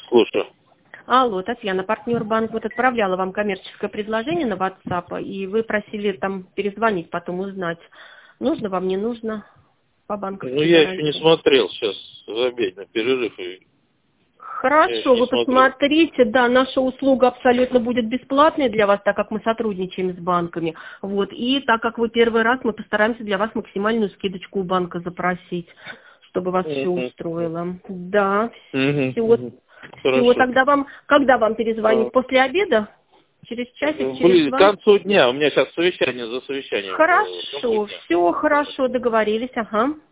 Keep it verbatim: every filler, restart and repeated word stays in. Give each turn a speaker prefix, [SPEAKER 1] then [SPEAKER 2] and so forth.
[SPEAKER 1] Слушаю.
[SPEAKER 2] Алло, Татьяна, партнер банк вот отправляла вам коммерческое предложение на WhatsApp, и вы просили там перезвонить, потом узнать, нужно вам, не нужно по банковской
[SPEAKER 1] Ну, я
[SPEAKER 2] гарантии.
[SPEAKER 1] еще не смотрел сейчас в обеденный перерыв. И...
[SPEAKER 2] Хорошо, вы
[SPEAKER 1] смотрел.
[SPEAKER 2] посмотрите, да, наша услуга абсолютно будет бесплатной для вас, так как мы сотрудничаем с банками. Вот, и так как вы первый раз, мы постараемся для вас максимальную скидочку у банка запросить, чтобы вас все
[SPEAKER 1] Угу.
[SPEAKER 2] устроило. Да,
[SPEAKER 1] Угу.
[SPEAKER 2] все.
[SPEAKER 1] Угу.
[SPEAKER 2] Все, тогда вам, когда вам перезвонить?
[SPEAKER 1] А...
[SPEAKER 2] После обеда? Через часик, через
[SPEAKER 1] Блин, к
[SPEAKER 2] два?
[SPEAKER 1] концу дня. У меня сейчас совещание за совещанием.
[SPEAKER 2] Хорошо, все хорошо, договорились, ага.